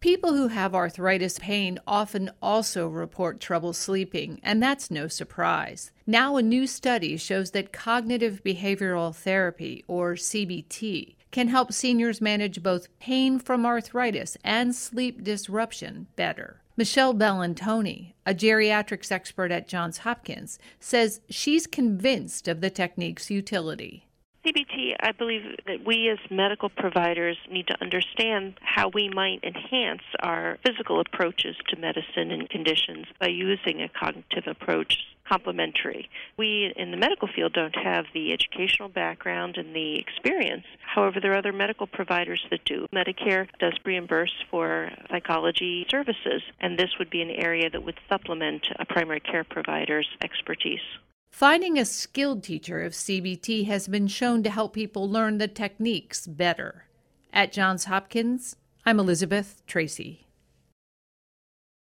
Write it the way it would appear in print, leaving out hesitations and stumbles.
People who have arthritis pain often also report trouble sleeping, and that's no surprise. Now, a new study shows that cognitive behavioral therapy, or CBT, can help seniors manage both pain from arthritis and sleep disruption better. Michelle Bellantoni, a geriatrics expert at Johns Hopkins, says she's convinced of the technique's utility. CBT, I believe that we as medical providers need to understand how we might enhance our physical approaches to medicine and conditions by using a cognitive approach complementary. We in the medical field don't have the educational background and the experience. However, there are other medical providers that do. Medicare does reimburse for psychology services, and this would be an area that would supplement a primary care provider's expertise. Finding a skilled teacher of CBT has been shown to help people learn the techniques better. At Johns Hopkins, I'm Elizabeth Tracy.